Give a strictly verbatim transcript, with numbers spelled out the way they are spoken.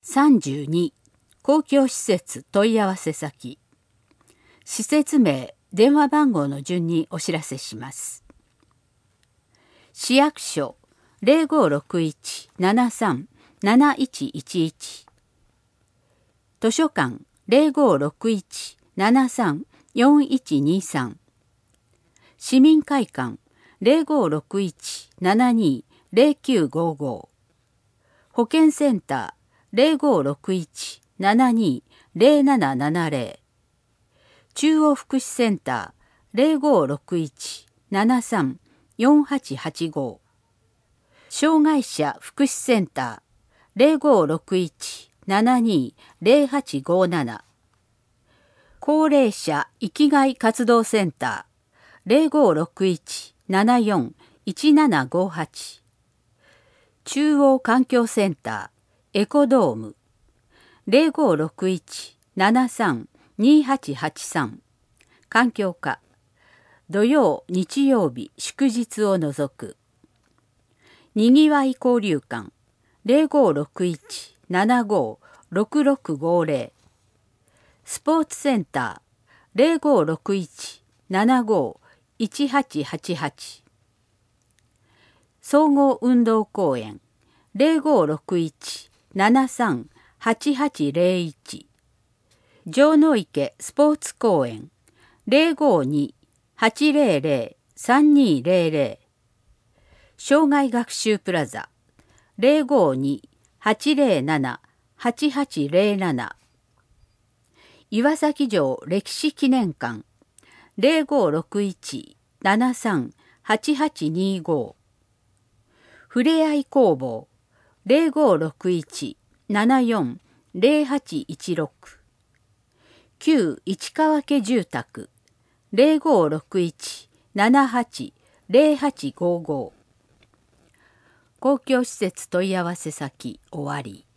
さんじゅうに公共施設問い合わせ先。施設名、電話番号の順にお知らせします。市役所 ゼロごろくいち ななさん なないちいちいち、図書館 ゼロごろくいち ななさん よんいちにさん、市民会館 ゼロごろくいち ななに ゼロきゅうごご、保健センター ゼロごろくいち ななに ゼロななななゼロ、中央福祉センター ゼロごろくいち ななさん よんはちはちご、障害者福祉センター ゼロごろくいち ななに ゼロはちごなな、高齢者生きがい活動センター ゼロごろくいち ななよん いちななごはち、中央環境センターエコドーム ゼロごろくいち ななさん にはちはちさん、環境課、土曜日曜日祝日を除く。にぎわい交流館 ゼロごろくいち ななご ろくろくごゼロ、スポーツセンター ゼロごろくいち ななご いちはちはちはち、総合運動公園 ゼロごろくいち ななさん はちはちゼロいち、城之池スポーツ公園 ゼロごに はちゼロゼロ さんにゼロゼロ、障害学習プラザ ゼロごに はちゼロなな はちはちゼロなな、岩崎城歴史記念館 ゼロごろくいち ななさん はちはちにご、ふれあい工房 ゼロごろくいち ななよん ゼロはちいちろく、旧市川家住宅 ゼロごろくいち ななはち ゼロはちごご、公共施設問い合わせ先終わり。